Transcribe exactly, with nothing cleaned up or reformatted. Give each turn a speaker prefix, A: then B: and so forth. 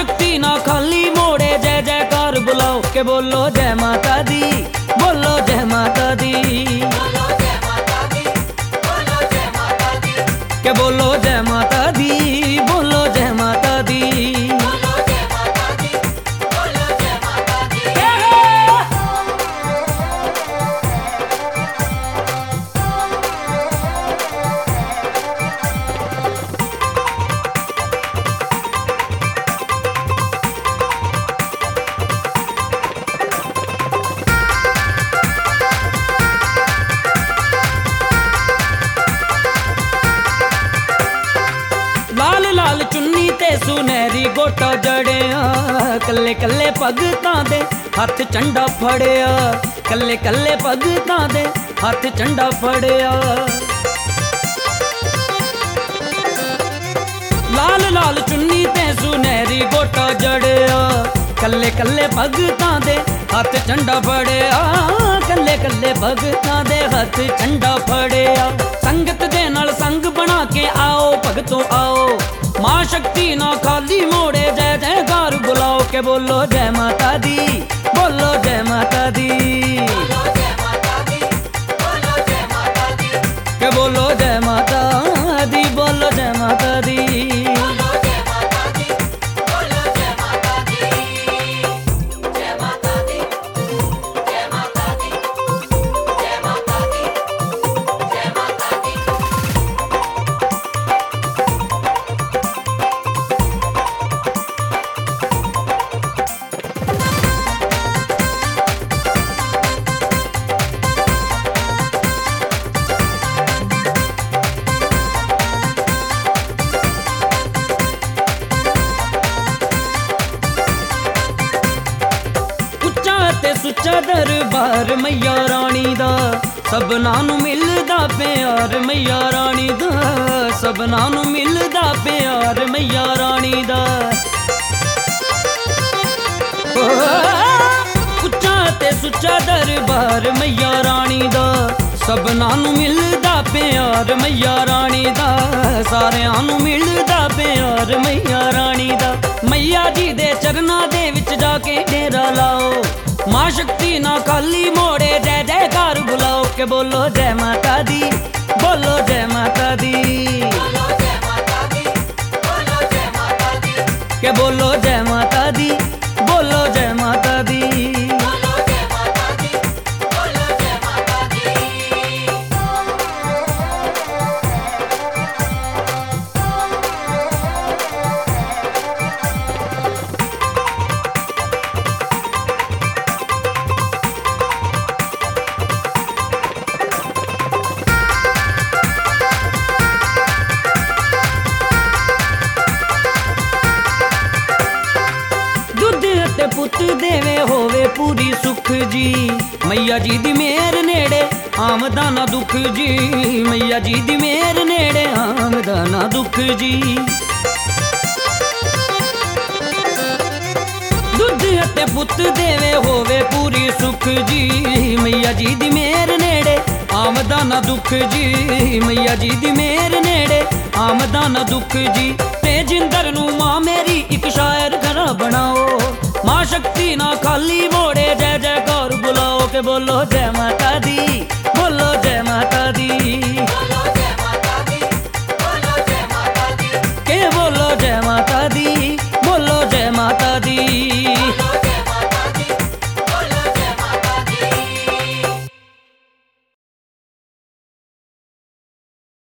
A: शक्ति ना खाली मोड़े, जय जयकार बुलाओ के बोलो जय माता दी, बोलो जय माता दी, के बोलो जय माता दी, बोलो जय माता दी। लाल लाल चुन्नी ते सुनहरी गोटा जड़िया, कल्ले कल्ले भगतां दे हथ झंडा फड़िया, कल्ले कल्ले भगतां दे हथ झंडा फड़िया। लाल लाल चुन्नी ते सुनहरी गोटा जड़िया, कल्ले कल्ले भगतां दे हथ झंडा फड़िया, कल्ले कल्ले भगतां दे हथ झंडा फड़िया। संगत दे नाल संग बना के आओ भगतों आओ, मां शक्ति ना खाली मोड़े, जय जयकार बुलाओ के बोलो जय माता दी, बोलो जय माता दी, के बोलो जय माता दी, बोलो जय माता दी। सुच्चा दरबार मैया रानी दा, सबना नू मिलदा प्यार मैया रानी दा, सबना नू मिलदा प्यार मैया रानी दा। उच्चा ते सुच्चा दरबार मैया रानी दा, सबना नू मिलदा प्यार मैया रानी दा, सारियां नू मिलदा प्यार मैया रानी दा। मैया जी दे चरना दे विच जाके डेरा लाओ, मां शक्ति ना खाली मोड़े, जय जयकार बुलाओ के बोलो जय माता दी, बोलो जय माता दी, के बोलो जय माता दी, बोलो जय माता दी। पुत देवे होवे पूरी सुख जी, मैया जी दी मेहर नेड़े आमदा ना दुख जी, मैया जी दी मेहर नेड़े आमदा ना दुख जी। दुध ते पुत देवे होवे पूरी सुख जी, मैया जी दी मेहर नेड़े आमदा ना दुख जी, मैया जी दी मेहर नेड़े आमदा ना दुख जी। ते जिंदर नू मां मेरी एक शायर घरा बनाओ, मां शक्ति ना खाली मोड़े, जय जयकार बुलाओ के बोलो जय माता दी, बोलो जय माता दी, के बोलो जय माता दी, बोलो जय माता दी।